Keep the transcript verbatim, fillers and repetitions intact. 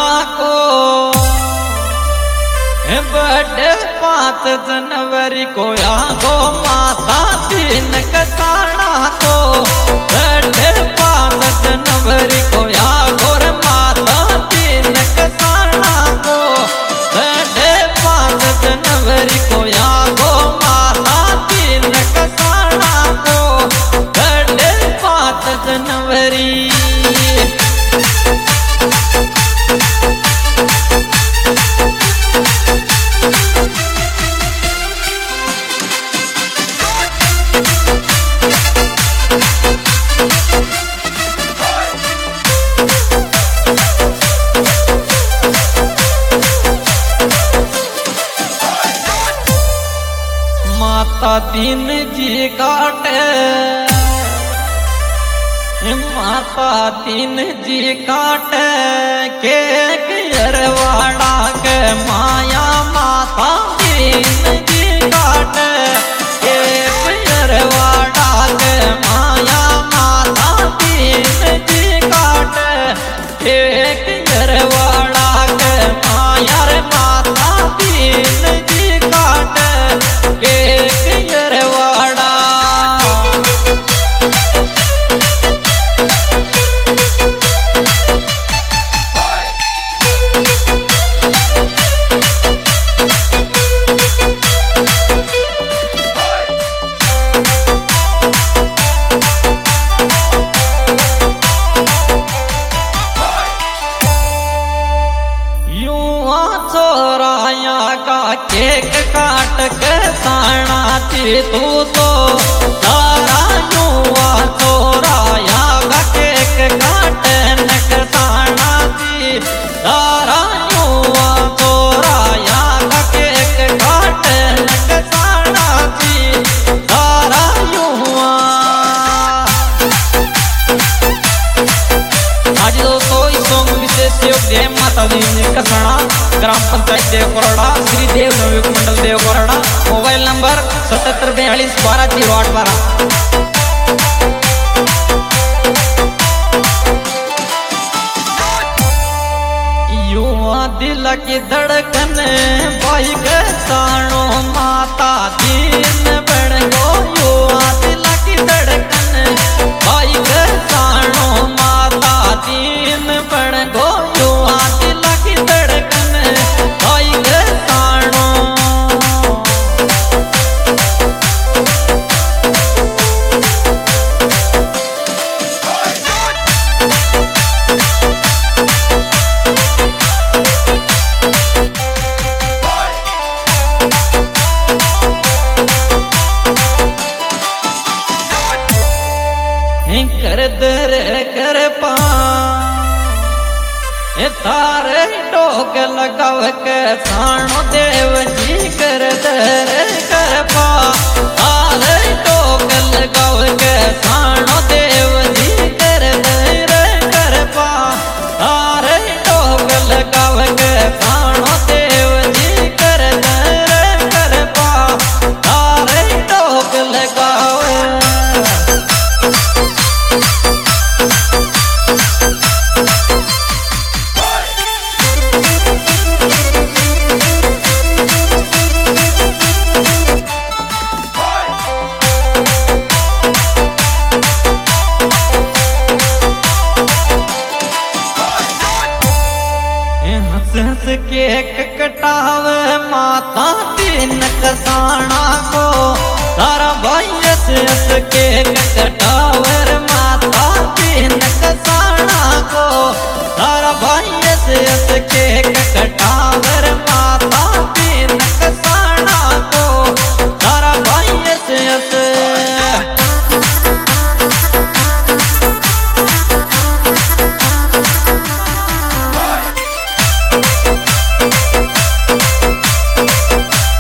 को बर्थडे पाँच जनवरी को आगो माता तीन कसाना को बर्थडे पाँच जनवरी को आगो रे माता तीन कसाना को बर्थडे पाँच जनवरी को आगो माता तीन कसाना को बर्थडे पाँच जनवरी माता दीन जी काटे माता दीन जी काटे के अरवाड़ा के माया माता दीन जी काटे के अरवाड़ा के माया माता दीन जी काटे एक अरवाड़ा के माया रे माता दीन जी काटे एक अरवाड़ा चोराया का केक काट के साना थी तू तो तारा युवा चोराया का केक काट न साना थी तारा युवा चोराया का केक काट न साना थी तारा युवा आज दोस्तों इस सॉन्ग विशेष योग्य माता दीन कसाना ग्राम पंचायत देव कोरड़ा श्री देव नवयुग मंडल देव कोरड़ा मोबाइल नंबर सतहत्तर बयालीस बारह जीरो आठ बारह। युवा दिल की धड़कन भाई साणो माता दीन बन गो युवा दिल की धड़कन भाई साणो माता दीन बन गो युवा दिल की धड़कन कर दर कर पा तारे टोक लगाव के साणो देव जी कर दर कर पा तारे टोक लगाव के साणो देव जी कर दर कर पा तारे टोक लगाव के साणो देव जी कर दर कर पा तारे टोक लगाव हंस केक कटावे माता दीन कसाना को तारा भाई हंस हंस केक कटावे